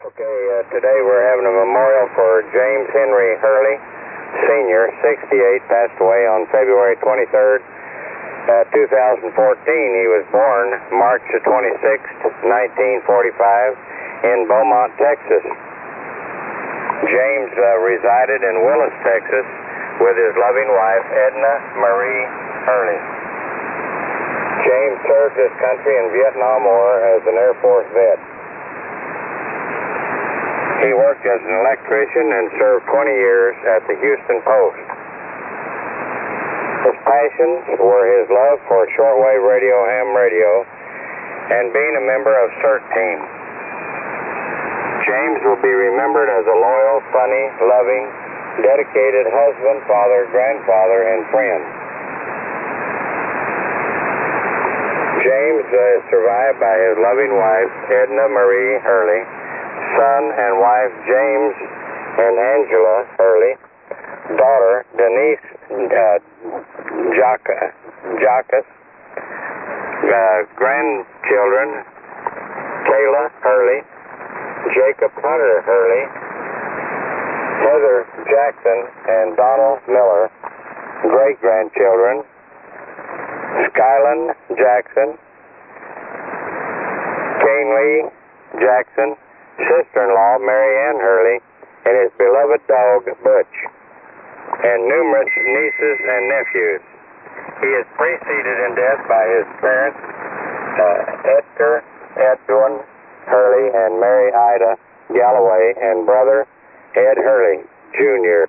Okay, today we're having a memorial for James Henry Hurley, Sr., 68, passed away on February 23rd, 2014. He was born March the 26th, 1945, in Beaumont, Texas. James resided in Willis, Texas, with his loving wife, Edna Marie Hurley. James served his country in Vietnam War as an Air Force vet. He worked as an electrician and served 20 years at the Houston Post. His passions were his love for shortwave radio, ham radio, and being a member of CERT team. James will be remembered as a loyal, funny, loving, dedicated husband, father, grandfather, and friend. James is survived by his loving wife, Edna Marie Hurley, son and wife James and Angela Hurley, daughter Denise Jacques, grandchildren Kayla Hurley, Jacob Hunter Hurley, Heather Jackson and Donald Miller, great-grandchildren Skyland Jackson, Kane Lee Jackson, sister-in-law Mary Ann Hurley, and his beloved dog Butch, and numerous nieces and nephews. He is preceded in death by his parents, Edgar Edwin Hurley and Mary Ida Galloway, and brother Ed Hurley, Jr.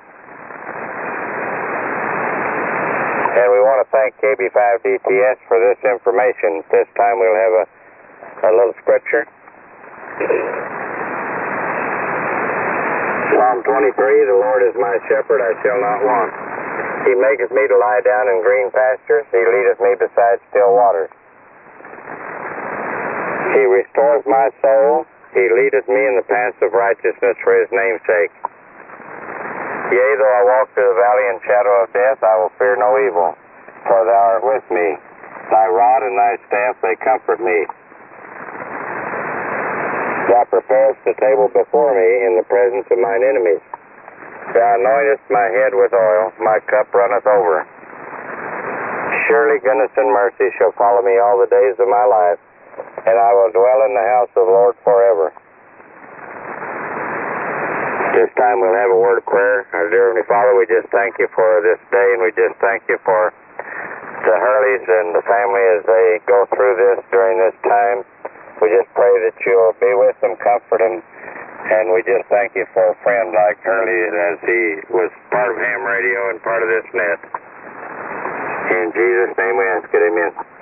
And we want to thank KB5DTS for this information. This time we'll have a little scripture. Psalm 23, the Lord is my shepherd, I shall not want. He maketh me to lie down in green pastures. He leadeth me beside still waters. He restoreth my soul. He leadeth me in the paths of righteousness for his name's sake. Yea, though I walk through the valley and shadow of death, I will fear no evil, for thou art with me. Thy rod and thy staff, they comfort me. Thou preparest the table before me in the presence of mine enemies. Thou anointest my head with oil, my cup runneth over. Surely goodness and mercy shall follow me all the days of my life, and I will dwell in the house of the Lord forever. This time we'll have a word of prayer. Our dear Heavenly Father, we just thank you for this day, and we just thank you for the Hurleys and the family as they go through this during this time. We just pray that you'll be with them, comfort them, and we just thank you for a friend like Hurley as he was part of ham radio and part of this net. In Jesus' name we ask it, amen.